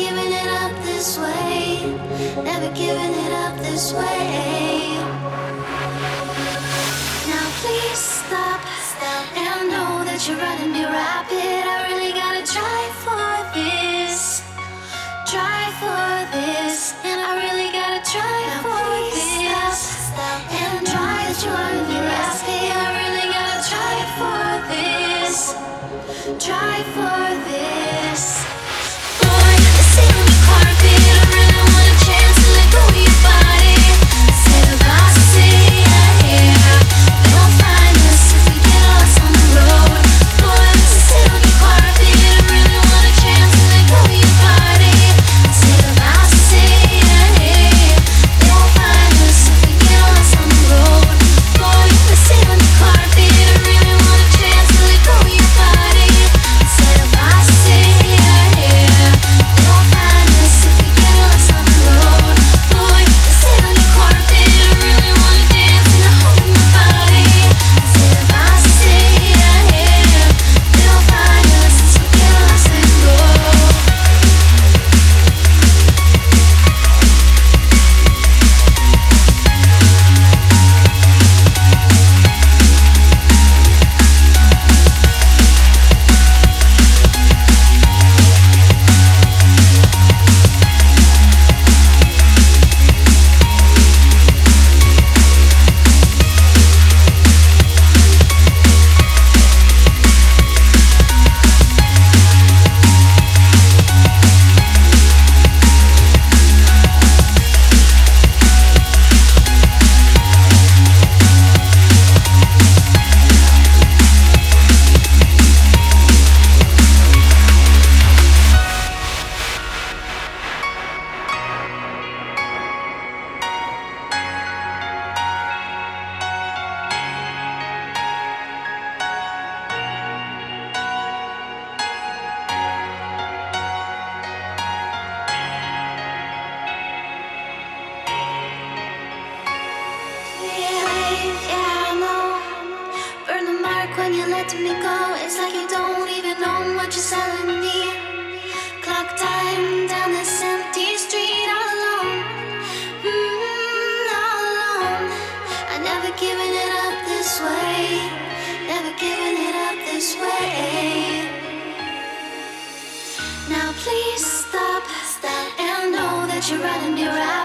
giving it up this way. Never giving it up this way. Now please stop and know that you're running me rapid. I really gotta try for this. Try for this. And I really gotta try for this. And try that you're running me rapid. I really gotta try for this. Try for this. Boy, I sit on the carpet. I really want a chance to let go of your body. Say the boss, say yeah. They won't find us if we get lost on the road. Boy, I sit on the carpet. I really want a chance to let go of your body. Say the boss, say yeah. They won't find us if we get lost on the road. Boy, I sit on the carpet. I really want a chance to let go of your body. Say the boss, say yeah. They won't find us if we get lost on the road. Boy, I sit on the carpet. I really wanna dance in the hole in my body. Say the boss, say yeah. They won't find us if we get lost and go. Yeah, I know. Burn the mark when you let me go. It's like you don't even know what you're selling me. Clock time down this empty street all alone. All alone. I never given it up this way. Never given it up this way. Now please stop and know that you're running me right.